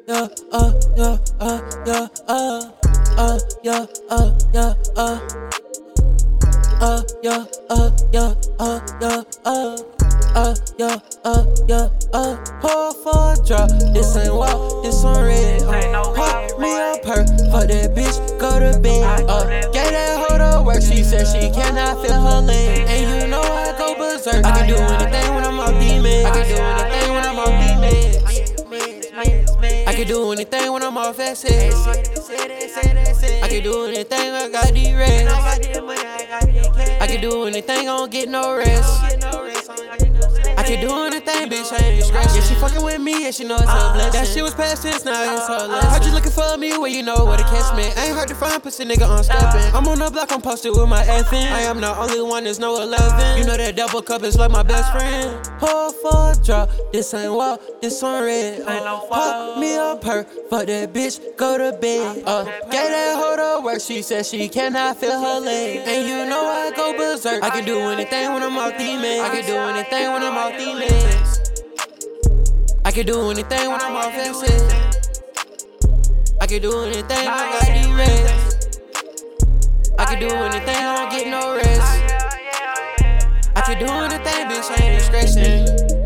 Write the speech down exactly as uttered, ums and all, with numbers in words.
yeah, uh, yeah, uh, yeah, uh, uh, yeah, uh, yeah, uh, uh, yeah, uh, yeah, uh, yeah, uh, uh, yeah, uh, yeah, uh, pour for a drop. This ain't walk, this on red. Uh, pop me a perk, fuck that bitch, go to bed. Uh, gave that hoe to work, she said she cannot feel her leg. And you know I go berserk. I can do anything when I'm off these meds. I can do anything when I'm off these meds. I can do anything when I'm off access. I can do anything, I got these reds. I can do anything, I don't get no rest. I can do anything, bitch, I ain't stressed. Yeah, she fucking with me, and she know it's a blessing. That shit was past tense, now it's her lesson. Heard you looking for me, where you know where to catch me. Ain't hard to find pussy nigga on steppin'. I'm on the block, I'm posted with my effing. I am the only one, there's no eleven. You know that double cup is like my best friend. Pour for a drop, this ain't walk, this on red. Uh, pop me a perk, fuck that bitch, go to bed. Uh, gave that hoe to work, she said she cannot feel her leg. And you know I go berserk. I can do anything when I'm off these meds. I can do anything when I'm off these meds. I can do anything when I'm off access. I can do anything, I got these reds. I can do anything, I don't get no rest. I can do anything, bitch, I ain't stressing.